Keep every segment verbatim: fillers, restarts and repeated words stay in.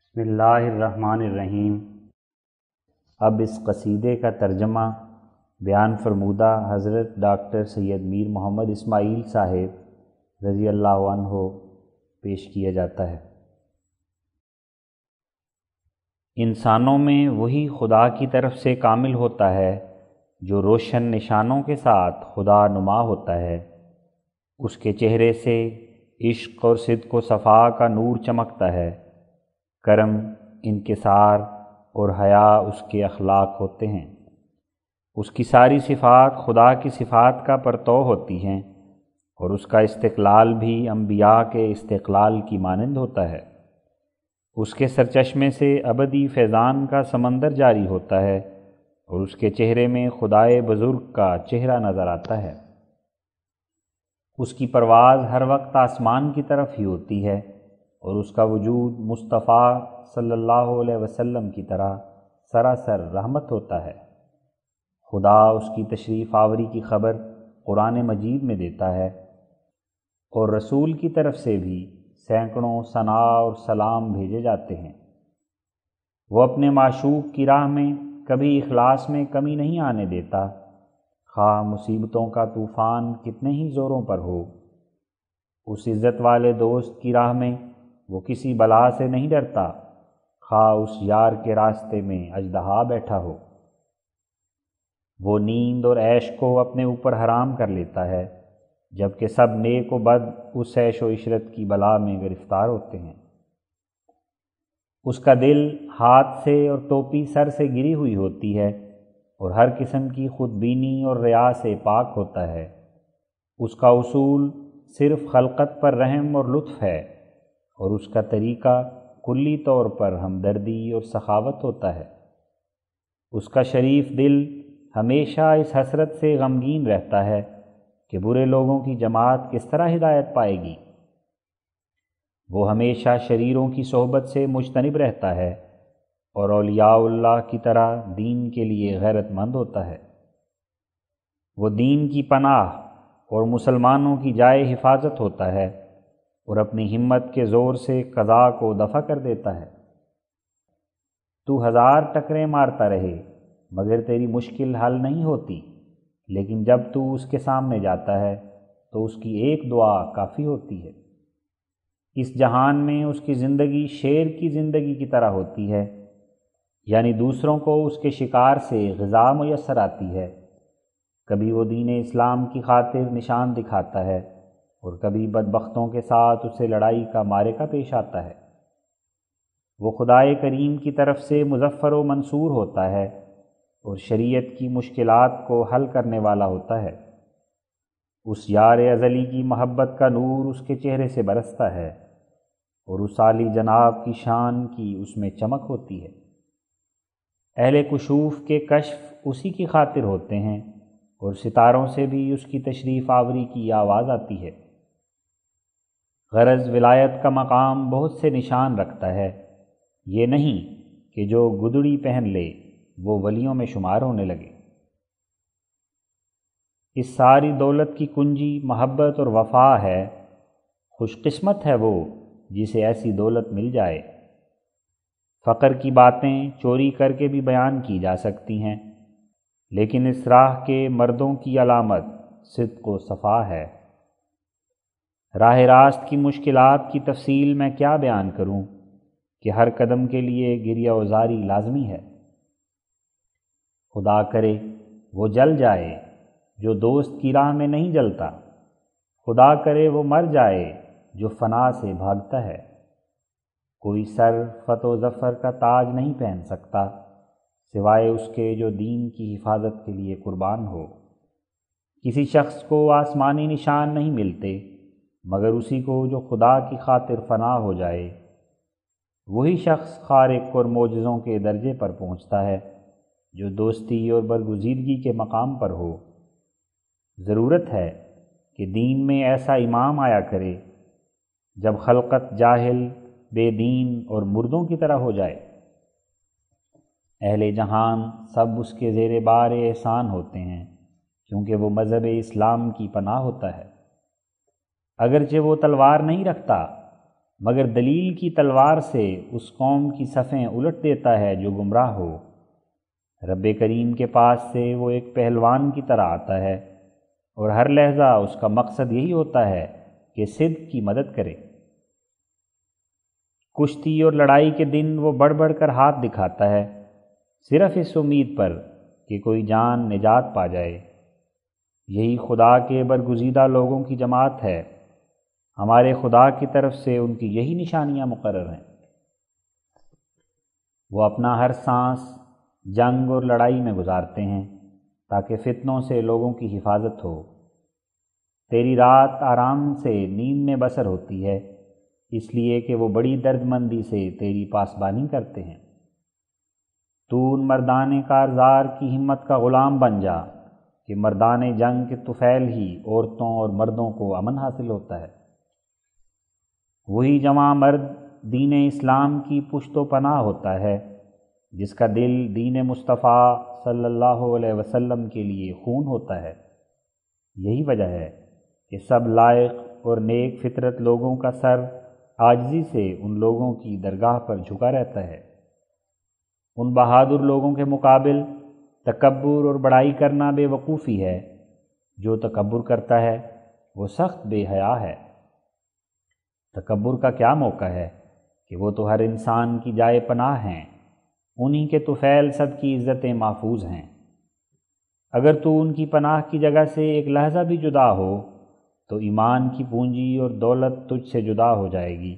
بسم اللہ الرحمن الرحیم۔ اب اس قصیدے کا ترجمہ بیان فرمودہ حضرت ڈاکٹر سید میر محمد اسماعیل صاحب رضی اللہ عنہ پیش کیا جاتا ہے۔ انسانوں میں وہی خدا کی طرف سے کامل ہوتا ہے جو روشن نشانوں کے ساتھ خدا نما ہوتا ہے۔ اس کے چہرے سے عشق اور صدق و صفا کا نور چمکتا ہے۔ کرم، انکسار اور حیا اس کے اخلاق ہوتے ہیں۔ اس کی ساری صفات خدا کی صفات کا پرتو ہوتی ہیں اور اس کا استقلال بھی انبیاء کے استقلال کی مانند ہوتا ہے۔ اس کے سرچشمے سے ابدی فیضان کا سمندر جاری ہوتا ہے اور اس کے چہرے میں خدائے بزرگ کا چہرہ نظر آتا ہے۔ اس کی پرواز ہر وقت آسمان کی طرف ہی ہوتی ہے اور اس کا وجود مصطفیٰ صلی اللہ علیہ وسلم کی طرح سراسر رحمت ہوتا ہے۔ خدا اس کی تشریف آوری کی خبر قرآن مجید میں دیتا ہے اور رسول کی طرف سے بھی سینکڑوں ثناء اور سلام بھیجے جاتے ہیں۔ وہ اپنے معشوق کی راہ میں کبھی اخلاص میں کمی نہیں آنے دیتا، خواہ مصیبتوں کا طوفان کتنے ہی زوروں پر ہو۔ اس عزت والے دوست کی راہ میں وہ کسی بلا سے نہیں ڈرتا، خواہ اس یار کے راستے میں اژدہا بیٹھا ہو۔ وہ نیند اور عیش کو اپنے اوپر حرام کر لیتا ہے، جبکہ سب نیک و بد اس عیش و عشرت کی بلا میں گرفتار ہوتے ہیں۔ اس کا دل ہاتھ سے اور ٹوپی سر سے گری ہوئی ہوتی ہے اور ہر قسم کی خود بینی اور ریا سے پاک ہوتا ہے۔ اس کا اصول صرف خلقت پر رحم اور لطف ہے اور اس کا طریقہ کلی طور پر ہمدردی اور سخاوت ہوتا ہے۔ اس کا شریف دل ہمیشہ اس حسرت سے غمگین رہتا ہے کہ برے لوگوں کی جماعت کس طرح ہدایت پائے گی۔ وہ ہمیشہ شریروں کی صحبت سے مجتنب رہتا ہے اور اولیاء اللہ کی طرح دین کے لیے غیرت مند ہوتا ہے۔ وہ دین کی پناہ اور مسلمانوں کی جائے حفاظت ہوتا ہے اور اپنی ہمت کے زور سے قضا کو دفع کر دیتا ہے۔ تو ہزار ٹکریں مارتا رہے مگر تیری مشکل حل نہیں ہوتی، لیکن جب تو اس کے سامنے جاتا ہے تو اس کی ایک دعا کافی ہوتی ہے۔ اس جہان میں اس کی زندگی شیر کی زندگی کی طرح ہوتی ہے، یعنی دوسروں کو اس کے شکار سے غذا میسر آتی ہے۔ کبھی وہ دین اسلام کی خاطر نشان دکھاتا ہے اور کبھی بدبختوں کے ساتھ اسے لڑائی کا معرکہ پیش آتا ہے۔ وہ خدائے کریم کی طرف سے مظفر و منصور ہوتا ہے اور شریعت کی مشکلات کو حل کرنے والا ہوتا ہے۔ اس یار ازلی کی محبت کا نور اس کے چہرے سے برستا ہے اور اس عالی جناب کی شان کی اس میں چمک ہوتی ہے۔ اہل کشوف کے کشف اسی کی خاطر ہوتے ہیں اور ستاروں سے بھی اس کی تشریف آوری کی آواز آتی ہے۔ غرض ولایت کا مقام بہت سے نشان رکھتا ہے، یہ نہیں کہ جو گدڑی پہن لے وہ ولیوں میں شمار ہونے لگے۔ اس ساری دولت کی کنجی محبت اور وفا ہے۔ خوش قسمت ہے وہ جسے ایسی دولت مل جائے۔ فقر کی باتیں چوری کر کے بھی بیان کی جا سکتی ہیں، لیکن اس راہ کے مردوں کی علامت صدق و صفا ہے۔ راہ راست کی مشکلات کی تفصیل میں کیا بیان کروں کہ ہر قدم کے لیے گریہ وزاری لازمی ہے۔ خدا کرے وہ جل جائے جو دوست کی راہ میں نہیں جلتا، خدا کرے وہ مر جائے جو فنا سے بھاگتا ہے۔ کوئی سر فتح و ظفر کا تاج نہیں پہن سکتا سوائے اس کے جو دین کی حفاظت کے لیے قربان ہو۔ کسی شخص کو آسمانی نشان نہیں ملتے مگر اسی کو جو خدا کی خاطر فنا ہو جائے۔ وہی شخص خارق اور معجزوں کے درجے پر پہنچتا ہے جو دوستی اور برگزیدگی کے مقام پر ہو۔ ضرورت ہے کہ دین میں ایسا امام آیا کرے جب خلقت جاہل، بے دین اور مردوں کی طرح ہو جائے۔ اہل جہان سب اس کے زیر بار احسان ہوتے ہیں کیونکہ وہ مذہب اسلام کی پناہ ہوتا ہے۔ اگرچہ وہ تلوار نہیں رکھتا مگر دلیل کی تلوار سے اس قوم کی صفیں الٹ دیتا ہے جو گمراہ ہو۔ رب کریم کے پاس سے وہ ایک پہلوان کی طرح آتا ہے، اور ہر لحظہ اس کا مقصد یہی ہوتا ہے کہ صدق کی مدد کرے۔ کشتی اور لڑائی کے دن وہ بڑھ بڑھ کر ہاتھ دکھاتا ہے، صرف اس امید پر کہ کوئی جان نجات پا جائے۔ یہی خدا کے برگزیدہ لوگوں کی جماعت ہے، ہمارے خدا کی طرف سے ان کی یہی نشانیاں مقرر ہیں۔ وہ اپنا ہر سانس جنگ اور لڑائی میں گزارتے ہیں تاکہ فتنوں سے لوگوں کی حفاظت ہو۔ تیری رات آرام سے نیند میں بسر ہوتی ہے، اس لیے کہ وہ بڑی درد مندی سے تیری پاسبانی کرتے ہیں۔ تو ان مردان کارزار کی ہمت کا غلام بن جا کہ مردان جنگ کے طفیل ہی عورتوں اور مردوں کو امن حاصل ہوتا ہے۔ وہی جوان مرد دین اسلام کی پشت و پناہ ہوتا ہے، جس کا دل دین مصطفیٰ صلی اللہ علیہ وسلم کے لیے خون ہوتا ہے۔ یہی وجہ ہے کہ سب لائق اور نیک فطرت لوگوں کا سر عاجزی سے ان لوگوں کی درگاہ پر جھکا رہتا ہے۔ ان بہادر لوگوں کے مقابل تکبر اور بڑائی کرنا بے وقوفی ہے۔ جو تکبر کرتا ہے وہ سخت بے حیا ہے۔ تکبر کا کیا موقع ہے کہ وہ تو ہر انسان کی جائے پناہ ہیں، انہی کے طفیل سب کی عزتیں محفوظ ہیں۔ اگر تو ان کی پناہ کی جگہ سے ایک لحظہ بھی جدا ہو تو ایمان کی پونجی اور دولت تجھ سے جدا ہو جائے گی۔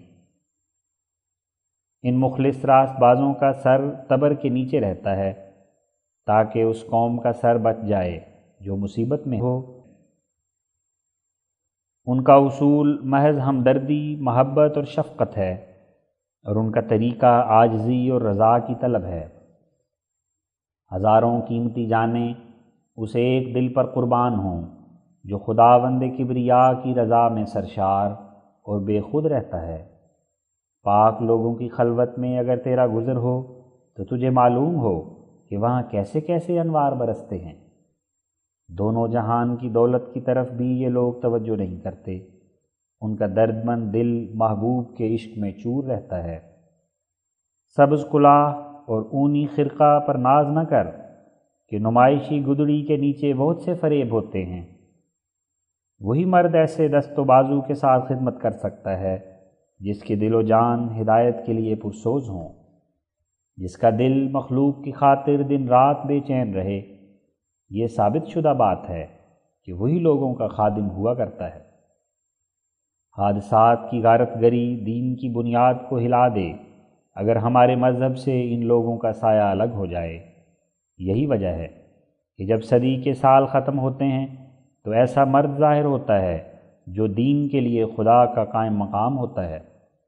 ان مخلص راست بازوں کا سر تبر کے نیچے رہتا ہے تاکہ اس قوم کا سر بچ جائے جو مصیبت میں ہو۔ ان کا اصول محض ہمدردی، محبت اور شفقت ہے، اور ان کا طریقہ عاجزی اور رضا کی طلب ہے۔ ہزاروں قیمتی جانیں اس ایک دل پر قربان ہوں جو خداوند کبریا کی رضا میں سرشار اور بے خود رہتا ہے۔ پاک لوگوں کی خلوت میں اگر تیرا گزر ہو تو تجھے معلوم ہو کہ وہاں کیسے کیسے انوار برستے ہیں۔ دونوں جہان کی دولت کی طرف بھی یہ لوگ توجہ نہیں کرتے، ان کا درد مند دل محبوب کے عشق میں چور رہتا ہے۔ سبز کلاه اور اونی خرقہ پر ناز نہ کر کہ نمائشی گدڑی کے نیچے بہت سے فریب ہوتے ہیں۔ وہی مرد ایسے دست و بازو کے ساتھ خدمت کر سکتا ہے جس کی دل و جان ہدایت کے لیے پرسوز ہوں، جس کا دل مخلوق کی خاطر دن رات بے چین رہے۔ یہ ثابت شدہ بات ہے کہ وہی لوگوں کا خادم ہوا کرتا ہے۔ حادثات کی غارت گری دین کی بنیاد کو ہلا دے اگر ہمارے مذہب سے ان لوگوں کا سایہ الگ ہو جائے۔ یہی وجہ ہے کہ جب صدی کے سال ختم ہوتے ہیں تو ایسا مرد ظاہر ہوتا ہے جو دین کے لیے خدا کا قائم مقام ہوتا ہے۔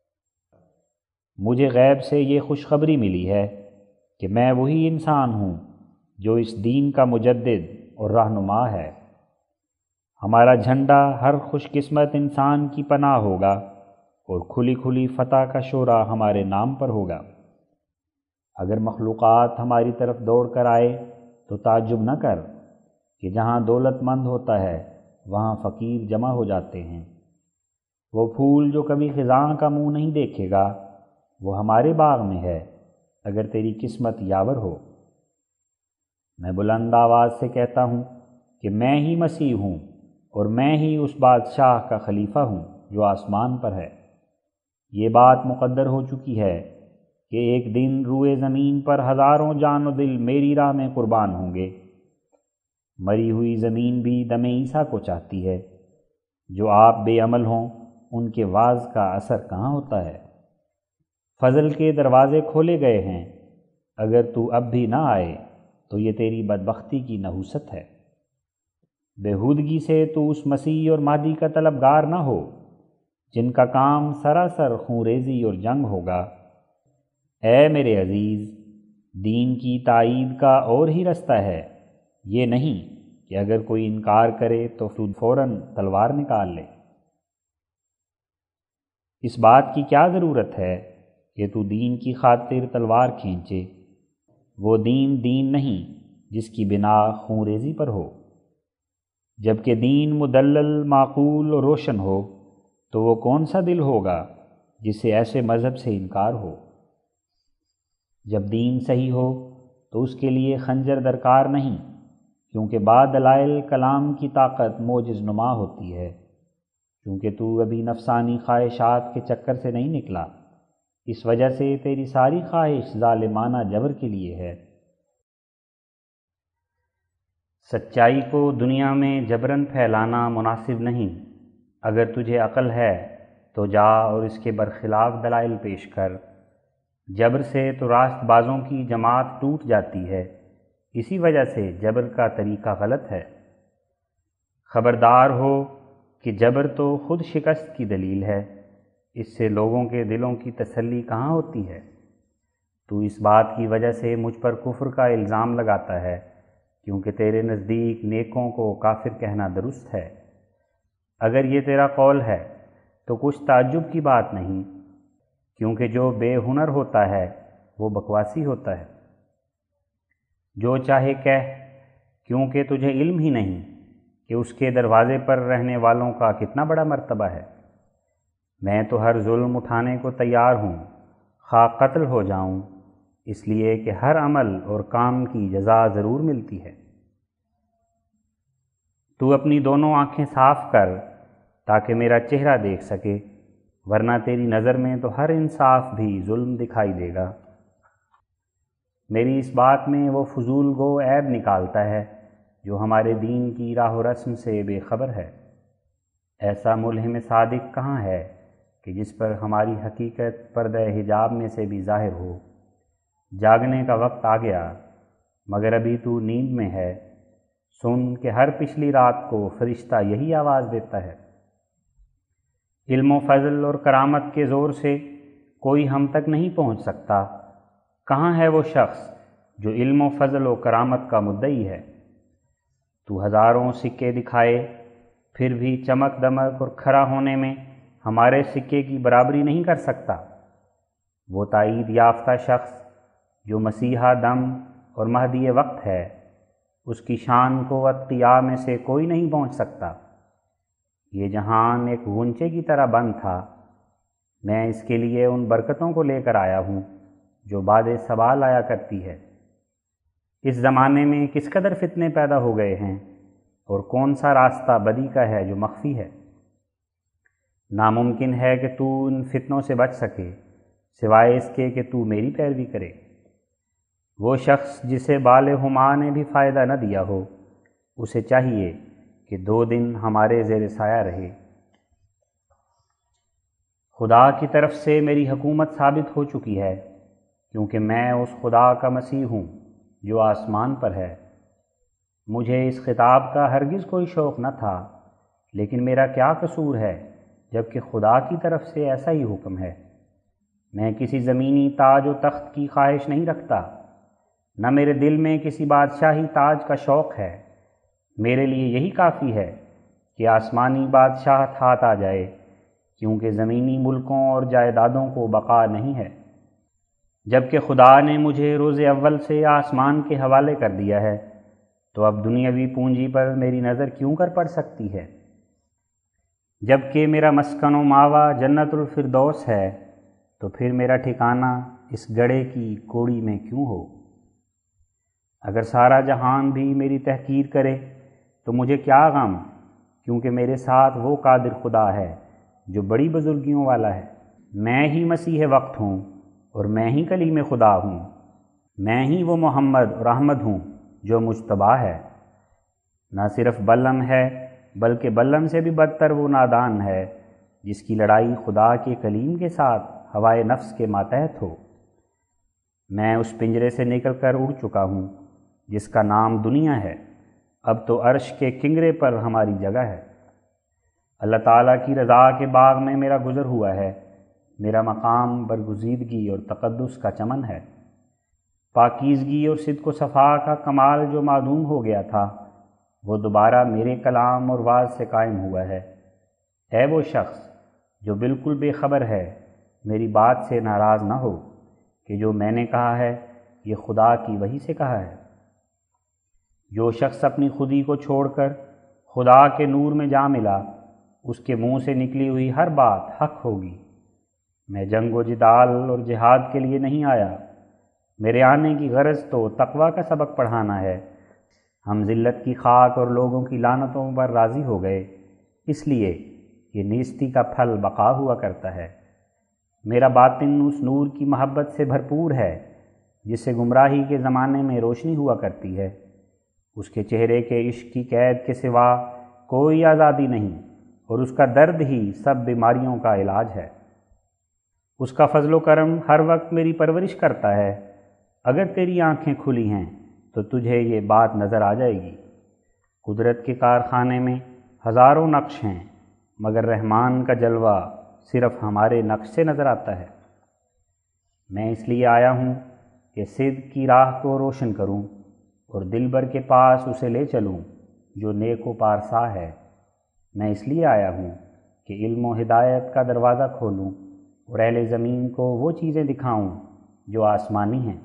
مجھے غیب سے یہ خوشخبری ملی ہے کہ میں وہی انسان ہوں جو اس دین کا مجدد اور رہنما ہے۔ ہمارا جھنڈا ہر خوش قسمت انسان کی پناہ ہوگا اور کھلی کھلی فتح کا شعرہ ہمارے نام پر ہوگا۔ اگر مخلوقات ہماری طرف دوڑ کر آئے تو تعجب نہ کر کہ جہاں دولت مند ہوتا ہے وہاں فقیر جمع ہو جاتے ہیں۔ وہ پھول جو کبھی خزاں کا منہ نہیں دیکھے گا وہ ہمارے باغ میں ہے اگر تیری قسمت یاور ہو۔ میں بلند آواز سے کہتا ہوں کہ میں ہی مسیح ہوں اور میں ہی اس بادشاہ کا خلیفہ ہوں جو آسمان پر ہے۔ یہ بات مقدر ہو چکی ہے کہ ایک دن روئے زمین پر ہزاروں جان و دل میری راہ میں قربان ہوں گے۔ مری ہوئی زمین بھی دم عیسیٰ کو چاہتی ہے۔ جو آپ بے عمل ہوں ان کے واعظ کا اثر کہاں ہوتا ہے؟ فضل کے دروازے کھولے گئے ہیں، اگر تو اب بھی نہ آئے تو یہ تیری بدبختی کی نحوست ہے۔ بےہودگی سے تو اس مسیح اور مہدی کا طلبگار نہ ہو جن کا کام سراسر خونریزی اور جنگ ہوگا۔ اے میرے عزیز، دین کی تائید کا اور ہی رستہ ہے، یہ نہیں کہ اگر کوئی انکار کرے تو فوراً تلوار نکال لے۔ اس بات کی کیا ضرورت ہے کہ تو دین کی خاطر تلوار کھینچے؟ وہ دین دین نہیں جس کی بنا خونریزی پر ہو۔ جبکہ دین مدلل، معقول اور روشن ہو تو وہ کون سا دل ہوگا جسے ایسے مذہب سے انکار ہو۔ جب دین صحیح ہو تو اس کے لیے خنجر درکار نہیں، کیونکہ بعد دلائل کلام کی طاقت معجز نما ہوتی ہے، کیونکہ تو ابھی نفسانی خواہشات کے چکر سے نہیں نکلا، اس وجہ سے تیری ساری خواہش ظالمانہ جبر کے لیے ہے۔ سچائی کو دنیا میں جبراً پھیلانا مناسب نہیں۔ اگر تجھے عقل ہے تو جا اور اس کے برخلاف دلائل پیش کر۔ جبر سے تو راست بازوں کی جماعت ٹوٹ جاتی ہے، اسی وجہ سے جبر کا طریقہ غلط ہے۔ خبردار ہو کہ جبر تو خود شکست کی دلیل ہے، اس سے لوگوں کے دلوں کی تسلی کہاں ہوتی ہے۔ تو اس بات کی وجہ سے مجھ پر کفر کا الزام لگاتا ہے، کیونکہ تیرے نزدیک نیکوں کو کافر کہنا درست ہے۔ اگر یہ تیرا قول ہے تو کچھ تعجب کی بات نہیں، کیونکہ جو بے ہنر ہوتا ہے وہ بکواسی ہوتا ہے۔ جو چاہے کہہ، کیونکہ تجھے علم ہی نہیں کہ اس کے دروازے پر رہنے والوں کا کتنا بڑا مرتبہ ہے۔ میں تو ہر ظلم اٹھانے کو تیار ہوں، خواہ قتل ہو جاؤں، اس لیے کہ ہر عمل اور کام کی جزا ضرور ملتی ہے۔ تو اپنی دونوں آنکھیں صاف کر تاکہ میرا چہرہ دیکھ سکے، ورنہ تیری نظر میں تو ہر انصاف بھی ظلم دکھائی دے گا۔ میری اس بات میں وہ فضول گو عیب نکالتا ہے جو ہمارے دین کی راہ و رسم سے بے خبر ہے۔ ایسا ملہم صادق کہاں ہے کہ جس پر ہماری حقیقت پردہ حجاب میں سے بھی ظاہر ہو۔ جاگنے کا وقت آ گیا، مگر ابھی تو نیند میں ہے۔ سن کہ ہر پچھلی رات کو فرشتہ یہی آواز دیتا ہے۔ علم و فضل اور کرامت کے زور سے کوئی ہم تک نہیں پہنچ سکتا۔ کہاں ہے وہ شخص جو علم و فضل و کرامت کا مدعی ہے؟ تو ہزاروں سکے دکھائے، پھر بھی چمک دمک اور کھڑا ہونے میں ہمارے سکے کی برابری نہیں کر سکتا۔ وہ تائید یافتہ شخص جو مسیحا دم اور مہدی وقت ہے، اس کی شان کو اتقیاء میں سے کوئی نہیں پہنچ سکتا۔ یہ جہان ایک غنچے کی طرح بند تھا، میں اس کے لیے ان برکتوں کو لے کر آیا ہوں جو بعد سوال آیا کرتی ہے۔ اس زمانے میں کس قدر فتنے پیدا ہو گئے ہیں، اور کون سا راستہ بدی کا ہے جو مخفی ہے۔ ناممکن ہے کہ تو ان فتنوں سے بچ سکے، سوائے اس کے کہ تو میری پیروی کرے۔ وہ شخص جسے بال ہما نے بھی فائدہ نہ دیا ہو، اسے چاہیے کہ دو دن ہمارے زیر سایہ رہے۔ خدا کی طرف سے میری حکومت ثابت ہو چکی ہے، کیونکہ میں اس خدا کا مسیح ہوں جو آسمان پر ہے۔ مجھے اس خطاب کا ہرگز کوئی شوق نہ تھا، لیکن میرا کیا قصور ہے جب کہ خدا کی طرف سے ایسا ہی حکم ہے۔ میں کسی زمینی تاج و تخت کی خواہش نہیں رکھتا، نہ میرے دل میں کسی بادشاہی تاج کا شوق ہے۔ میرے لیے یہی کافی ہے کہ آسمانی بادشاہت ہاتھ آ جائے، کیونکہ زمینی ملکوں اور جائیدادوں کو بقا نہیں ہے۔ جب کہ خدا نے مجھے روز اول سے آسمان کے حوالے کر دیا ہے، تو اب دنیاوی پونجی پر میری نظر کیوں کر پڑ سکتی ہے؟ جب کہ میرا مسکن و ماوا جنت الفردوس ہے، تو پھر میرا ٹھکانہ اس گڑھے کی کوڑی میں کیوں ہو؟ اگر سارا جہان بھی میری تحقیر کرے تو مجھے کیا غم، کیونکہ میرے ساتھ وہ قادر خدا ہے جو بڑی بزرگیوں والا ہے۔ میں ہی مسیح وقت ہوں اور میں ہی کلیم خدا ہوں، میں ہی وہ محمد اور احمد ہوں جو مجتبی ہے۔ نہ صرف بلم ہے بلکہ بلم سے بھی بدتر وہ نادان ہے جس کی لڑائی خدا کے کلیم کے ساتھ ہوائے نفس کے ماتحت ہو۔ میں اس پنجرے سے نکل کر اڑ چکا ہوں جس کا نام دنیا ہے، اب تو عرش کے کنگرے پر ہماری جگہ ہے۔ اللہ تعالیٰ کی رضا کے باغ میں میرا گزر ہوا ہے، میرا مقام برگزیدگی اور تقدس کا چمن ہے۔ پاکیزگی اور صدق و صفا کا کمال جو معدوم ہو گیا تھا، وہ دوبارہ میرے کلام اور واعظ سے قائم ہوا ہے۔ اے وہ شخص جو بالکل بے خبر ہے، میری بات سے ناراض نہ ہو کہ جو میں نے کہا ہے یہ خدا کی وحی سے کہا ہے۔ جو شخص اپنی خودی کو چھوڑ کر خدا کے نور میں جا ملا، اس کے منہ سے نکلی ہوئی ہر بات حق ہوگی۔ میں جنگ و جدال اور جہاد کے لیے نہیں آیا، میرے آنے کی غرض تو تقوی کا سبق پڑھانا ہے۔ ہم ذلت کی خاک اور لوگوں کی لعنتوں پر راضی ہو گئے، اس لیے کہ نیستی کا پھل بقا ہوا کرتا ہے۔ میرا باطن اس نور کی محبت سے بھرپور ہے جس سے گمراہی کے زمانے میں روشنی ہوا کرتی ہے۔ اس کے چہرے کے عشق کی قید کے سوا کوئی آزادی نہیں، اور اس کا درد ہی سب بیماریوں کا علاج ہے۔ اس کا فضل و کرم ہر وقت میری پرورش کرتا ہے۔ اگر تیری آنکھیں کھلی ہیں تو تجھے یہ بات نظر آ جائے گی۔ قدرت کے کارخانے میں ہزاروں نقش ہیں، مگر رحمان کا جلوہ صرف ہمارے نقش سے نظر آتا ہے۔ میں اس لیے آیا ہوں کہ صدق کی راہ کو روشن کروں اور دلبر کے پاس اسے لے چلوں جو نیک و پارسا ہے۔ میں اس لیے آیا ہوں کہ علم و ہدایت کا دروازہ کھولوں اور اہل زمین کو وہ چیزیں دکھاؤں جو آسمانی ہیں۔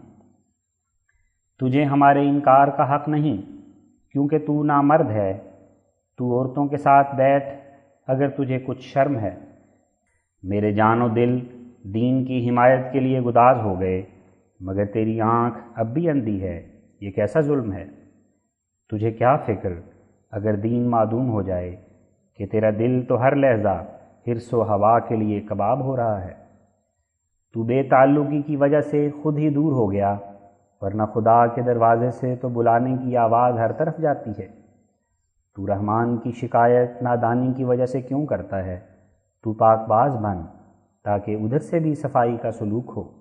تجھے ہمارے انکار کا حق نہیں، کیونکہ تو نامرد ہے۔ تو عورتوں کے ساتھ بیٹھ اگر تجھے کچھ شرم ہے۔ میرے جان و دل دین کی حمایت کے لیے گداز ہو گئے، مگر تیری آنکھ اب بھی اندھی ہے۔ یہ کیسا ظلم ہے؟ تجھے کیا فکر اگر دین معدوم ہو جائے کہ تیرا دل تو ہر لحظہ حرص و ہوا کے لیے کباب ہو رہا ہے۔ تو بے تعلقی کی وجہ سے خود ہی دور ہو گیا، ورنہ خدا کے دروازے سے تو بلانے کی آواز ہر طرف جاتی ہے۔ تو رحمان کی شکایت نادانی کی وجہ سے کیوں کرتا ہے؟ تو پاک باز بن تاکہ ادھر سے بھی صفائی کا سلوک ہو۔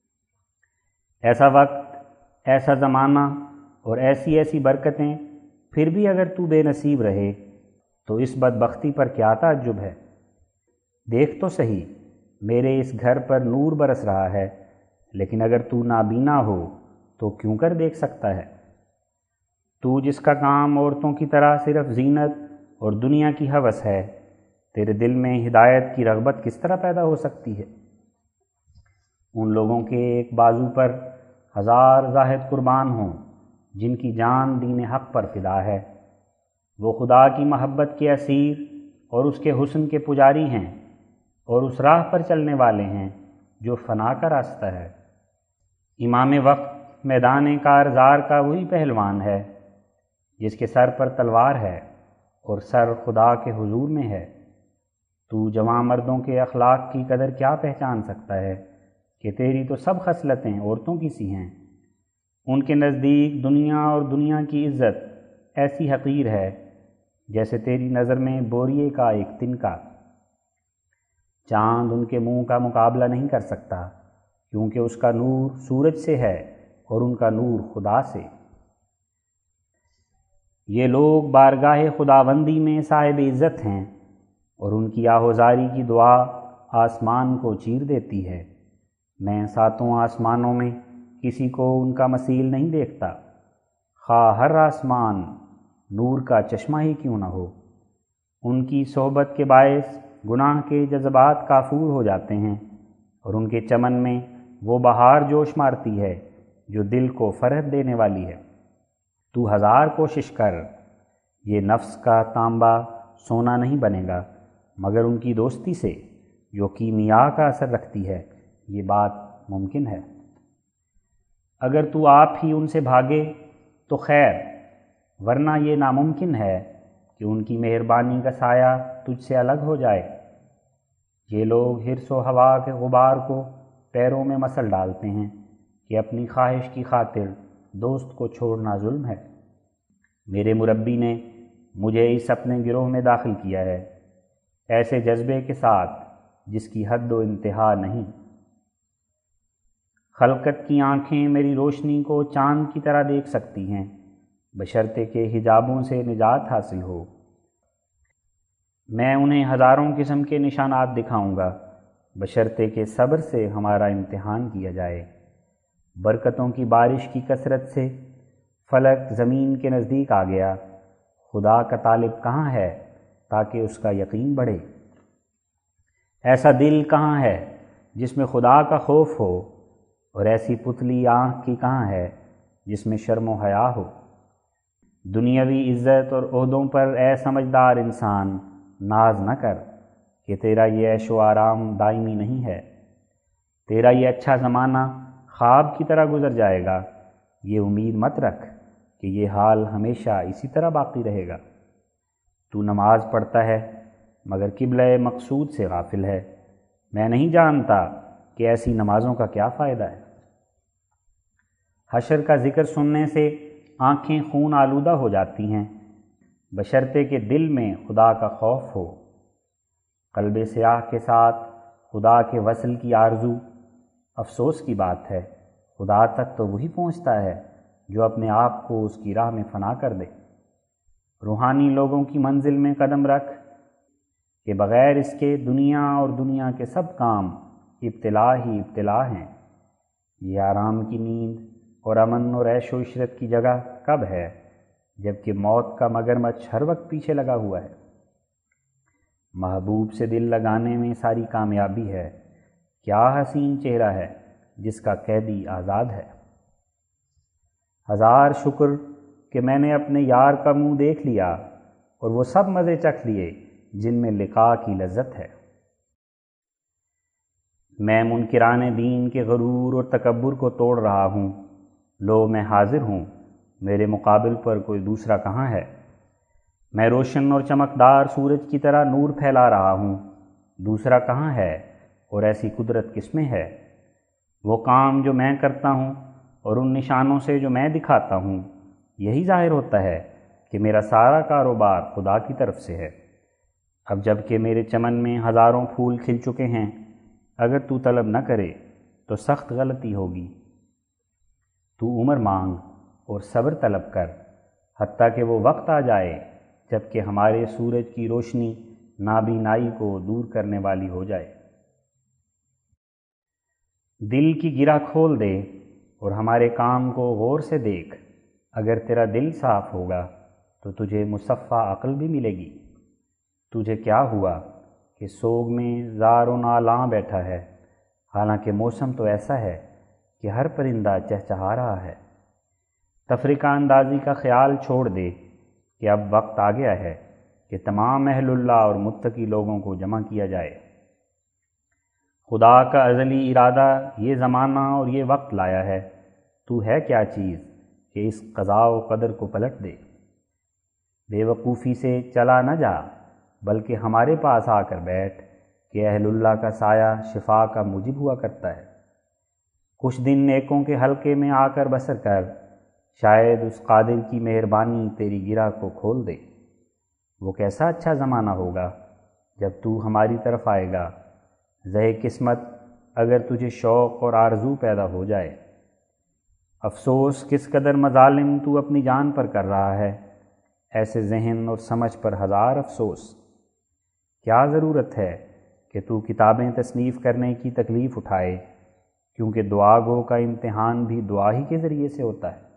ایسا وقت، ایسا زمانہ اور ایسی ایسی برکتیں، پھر بھی اگر تو بے نصیب رہے تو اس بدبختی پر کیا تعجب ہے؟ دیکھ تو صحیح، میرے اس گھر پر نور برس رہا ہے، لیکن اگر تو نابینا ہو تو کیوں کر دیکھ سکتا ہے؟ تو جس کا کام عورتوں کی طرح صرف زینت اور دنیا کی ہوس ہے، تیرے دل میں ہدایت کی رغبت کس طرح پیدا ہو سکتی ہے؟ ان لوگوں کے ایک بازو پر ہزار زاہد قربان ہوں جن کی جان دین حق پر فدا ہے۔ وہ خدا کی محبت کے اسیر اور اس کے حسن کے پجاری ہیں، اور اس راہ پر چلنے والے ہیں جو فنا کا راستہ ہے۔ امام وقت میدان کارزار کا وہی پہلوان ہے جس کے سر پر تلوار ہے اور سر خدا کے حضور میں ہے۔ تو جوان مردوں کے اخلاق کی قدر کیا پہچان سکتا ہے کہ تیری تو سب خصلتیں عورتوں کی سی ہیں۔ ان کے نزدیک دنیا اور دنیا کی عزت ایسی حقیر ہے جیسے تیری نظر میں بوریے کا ایک تنکا۔ چاند ان کے منہ کا مقابلہ نہیں کر سکتا، کیونکہ اس کا نور سورج سے ہے اور ان کا نور خدا سے۔ یہ لوگ بارگاہ خداوندی میں صاحب عزت ہیں، اور ان کی آہوزاری کی دعا آسمان کو چیر دیتی ہے۔ میں ساتوں آسمانوں میں کسی کو ان کا مثیل نہیں دیکھتا، خواہ ہر آسمان نور کا چشمہ ہی کیوں نہ ہو۔ ان کی صحبت کے باعث گناہ کے جذبات کافور ہو جاتے ہیں، اور ان کے چمن میں وہ بہار جوش مارتی ہے جو دل کو فرحت دینے والی ہے۔ تو ہزار کوشش کر، یہ نفس کا تانبا سونا نہیں بنے گا، مگر ان کی دوستی سے جو کیمیا کا اثر رکھتی ہے یہ بات ممکن ہے۔ اگر تو آپ ہی ان سے بھاگے تو خیر، ورنہ یہ ناممکن ہے کہ ان کی مہربانی کا سایہ تجھ سے الگ ہو جائے۔ یہ لوگ حرص و ہوا کے غبار کو پیروں میں مسل ڈالتے ہیں کہ اپنی خواہش کی خاطر دوست کو چھوڑنا ظلم ہے۔ میرے مربی نے مجھے اس اپنے گروہ میں داخل کیا ہے، ایسے جذبے کے ساتھ جس کی حد و انتہا نہیں۔ خلقت کی آنکھیں میری روشنی کو چاند کی طرح دیکھ سکتی ہیں، بشرطے کہ حجابوں سے نجات حاصل ہو۔ میں انہیں ہزاروں قسم کے نشانات دکھاؤں گا، بشرطے کہ صبر سے ہمارا امتحان کیا جائے۔ برکتوں کی بارش کی کثرت سے فلک زمین کے نزدیک آ گیا۔ خدا کا طالب کہاں ہے تاکہ اس کا یقین بڑھے؟ ایسا دل کہاں ہے جس میں خدا کا خوف ہو، اور ایسی پتلی آنکھ کی کہاں ہے جس میں شرم و حیا ہو؟ دنیاوی عزت اور عہدوں پر اے سمجھدار انسان ناز نہ کر کہ تیرا یہ عیش و آرام دائمی نہیں ہے۔ تیرا یہ اچھا زمانہ خواب کی طرح گزر جائے گا، یہ امید مت رکھ کہ یہ حال ہمیشہ اسی طرح باقی رہے گا۔ تو نماز پڑھتا ہے مگر قبلہ مقصود سے غافل ہے، میں نہیں جانتا کہ ایسی نمازوں کا کیا فائدہ ہے۔ حشر کا ذکر سننے سے آنکھیں خون آلودہ ہو جاتی ہیں، بشرطے کہ دل میں خدا کا خوف ہو۔ قلب سیاہ کے ساتھ خدا کے وصل کی آرزو، افسوس کی بات ہے، خدا تک تو وہی پہنچتا ہے جو اپنے آپ کو اس کی راہ میں فنا کر دے۔ روحانی لوگوں کی منزل میں قدم رکھ کہ بغیر اس کے دنیا اور دنیا کے سب کام ابتلا ہی ابتلا ہیں۔ یہ آرام کی نیند اور امن اور عیش و عشرت کی جگہ کب ہے جبکہ موت کا مگرمچھ ہر وقت پیچھے لگا ہوا ہے۔ محبوب سے دل لگانے میں ساری کامیابی ہے، کیا حسین چہرہ ہے جس کا قیدی آزاد ہے۔ ہزار شکر کہ میں نے اپنے یار کا منہ دیکھ لیا اور وہ سب مزے چکھ لیے جن میں لقاء کی لذت ہے۔ میں منکران دین کے غرور اور تکبر کو توڑ رہا ہوں، لو میں حاضر ہوں، میرے مقابل پر کوئی دوسرا کہاں ہے۔ میں روشن اور چمکدار سورج کی طرح نور پھیلا رہا ہوں، دوسرا کہاں ہے اور ایسی قدرت کس میں ہے۔ وہ کام جو میں کرتا ہوں اور ان نشانوں سے جو میں دکھاتا ہوں، یہی ظاہر ہوتا ہے کہ میرا سارا کاروبار خدا کی طرف سے ہے۔ اب جب کہ میرے چمن میں ہزاروں پھول کھل چکے ہیں، اگر تو طلب نہ کرے تو سخت غلطی ہوگی۔ تو عمر مانگ اور صبر طلب کر حتیٰ کہ وہ وقت آ جائے جب کہ ہمارے سورج کی روشنی نابینائی کو دور کرنے والی ہو جائے۔ دل کی گرہ کھول دے اور ہمارے کام کو غور سے دیکھ، اگر تیرا دل صاف ہوگا تو تجھے مصفا عقل بھی ملے گی۔ تجھے کیا ہوا کہ سوگ میں زار و نالاں بیٹھا ہے، حالانکہ موسم تو ایسا ہے کہ ہر پرندہ چہچہا رہا ہے۔ تفریقہ اندازی کا خیال چھوڑ دے کہ اب وقت آ گیا ہے کہ تمام اہل اللہ اور متقی لوگوں کو جمع کیا جائے۔ خدا کا ازلی ارادہ یہ زمانہ اور یہ وقت لایا ہے، تو ہے کیا چیز کہ اس قضاء و قدر کو پلٹ دے۔ بے وقوفی سے چلا نہ جا بلکہ ہمارے پاس آ کر بیٹھ کہ اہل اللہ کا سایہ شفا کا موجب ہوا کرتا ہے۔ کچھ دن نیکوں کے حلقے میں آ کر بسر کر، شاید اس قادر کی مہربانی تیری گرہ کو کھول دے۔ وہ کیسا اچھا زمانہ ہوگا جب تو ہماری طرف آئے گا، زہ قسمت اگر تجھے شوق اور آرزو پیدا ہو جائے۔ افسوس کس قدر مظالم تو اپنی جان پر کر رہا ہے، ایسے ذہن اور سمجھ پر ہزار افسوس۔ کیا ضرورت ہے کہ تو کتابیں تصنیف کرنے کی تکلیف اٹھائے، کیونکہ دعا گو کا امتحان بھی دعا ہی کے ذریعے سے ہوتا ہے۔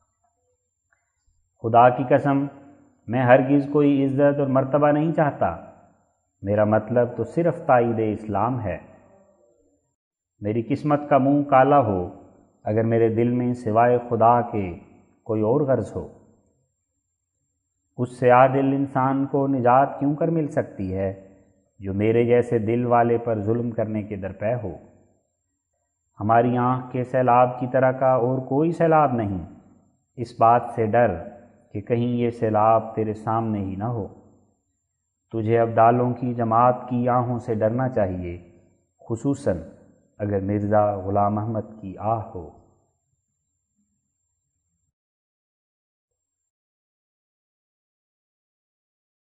خدا کی قسم میں ہرگز کوئی عزت اور مرتبہ نہیں چاہتا، میرا مطلب تو صرف تائید اسلام ہے۔ میری قسمت کا منہ کالا ہو اگر میرے دل میں سوائے خدا کے کوئی اور غرض ہو۔ اس سے عادل انسان کو نجات کیوں کر مل سکتی ہے جو میرے جیسے دل والے پر ظلم کرنے کے درپے ہو۔ ہماری آنکھ کے سیلاب کی طرح کا اور کوئی سیلاب نہیں، اس بات سے ڈر کہ کہیں یہ سیلاب تیرے سامنے ہی نہ ہو۔ تجھے ابدالوں کی جماعت کی آہوں سے ڈرنا چاہیے، خصوصاً اگر مرزا غلام احمد کی آہ ہو۔